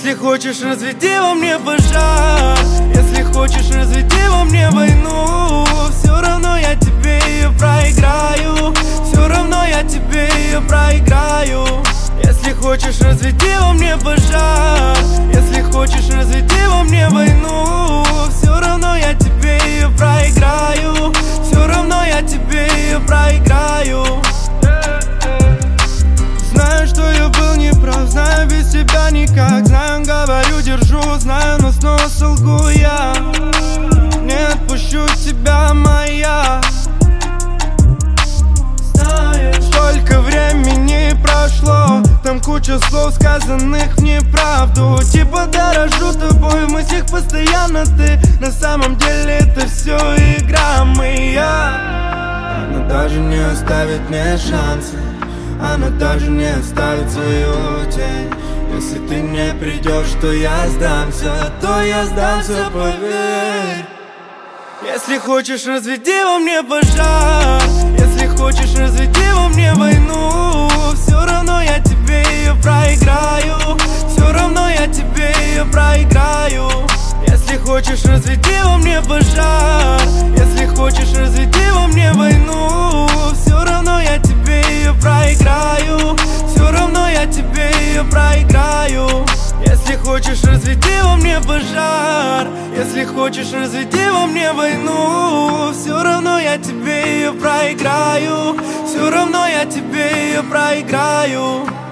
Если хочешь, разведи во мне пожар. Если хочешь, разведи во мне войну. Все равно я тебе ее проиграю. Все равно я тебе ее проиграю. Если хочешь, разведи во мне пожар. Если хочешь, разведи во мне войну. Все равно я тебе ее проиграю. Все равно я тебе ее проиграю. Знаю, что я был неправ, знаю, без тебя никак. Знаю, говорю, держу, знаю, но снова солгу я. Не отпущу тебя, моя. Знаешь, столько времени прошло, там куча слов, сказанных в неправду. Типа дорожу тобой, в мыслях постоянно ты. На самом деле это все игра моя. Она даже не оставит мне шансы. Она даже не оставит свою тень. Если ты не придешь, то я сдамся, поверь. Если хочешь, разведи во мне пожар. Если хочешь, разведи во мне войну. Все равно я тебе ее проиграю. Все равно я тебе ее проиграю. Если хочешь, разведи во мне пожар. Если хочешь, разведи во мне войну. Все равно я тебе ее проиграю. Все равно я тебе ее проиграю. Если хочешь, разведи во мне пожар. Если хочешь, разведи во мне войну. Все равно я тебе ее проиграю. Все равно я тебе ее проиграю.